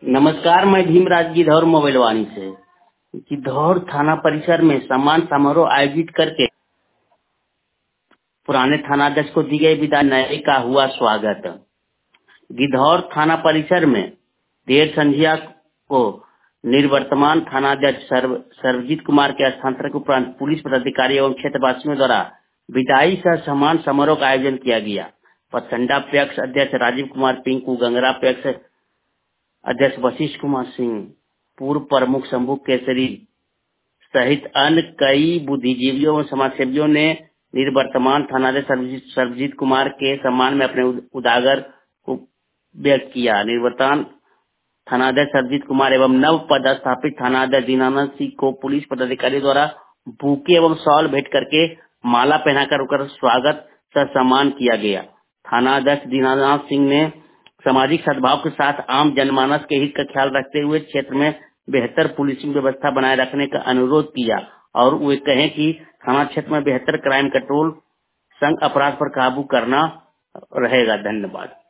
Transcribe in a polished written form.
नमस्कार, मैं भीमराज गिद्धौर मोबाइल वाणी से। गिद्धौर थाना परिसर में सम्मान समारोह आयोजित करके पुराने थानाध्यक्ष को दी गई विदाई, नए का हुआ स्वागत। गिद्धौर थाना परिसर में देर संध्या को निवर्तमान थानाध्यक्ष सर्वजीत कुमार के स्थानांतरण के उपरांत पुलिस पदाधिकारी एवं क्षेत्रवासियों द्वारा विदाई सह सम्मान समारोह का आयोजन किया गया। पसंडा पैक्स अध्यक्ष राजीव कुमार पिंकू, गंगरा पैक्स अध्यक्ष वशिष्ठ कुमार सिंह, पूर्व प्रमुख शंभू केसरी सहित अन्य कई बुद्धिजीवियों और समाजसेवियों ने निवर्तमान थानाध्यक्ष सर्वजीत कुमार के सम्मान में अपने उदागर को व्यक्त किया। निवर्तमान थानाध्यक्ष सर्वजीत कुमार एवं नव पदस्थापित थानाध्यक्ष दीनानाथ सिंह को पुलिस पदाधिकारी द्वारा बुके एवं शॉल भेंट करके माला पहनाकर उनका स्वागत सह सम्मान किया गया। थानाध्यक्ष दीनानाथ सिंह ने सामाजिक सद्भाव के साथ आम जनमानस के हित का ख्याल रखते हुए क्षेत्र में बेहतर पुलिसिंग व्यवस्था बनाए रखने का अनुरोध किया और वे कहें कि थाना क्षेत्र में बेहतर क्राइम कंट्रोल संग अपराध पर काबू करना रहेगा। धन्यवाद।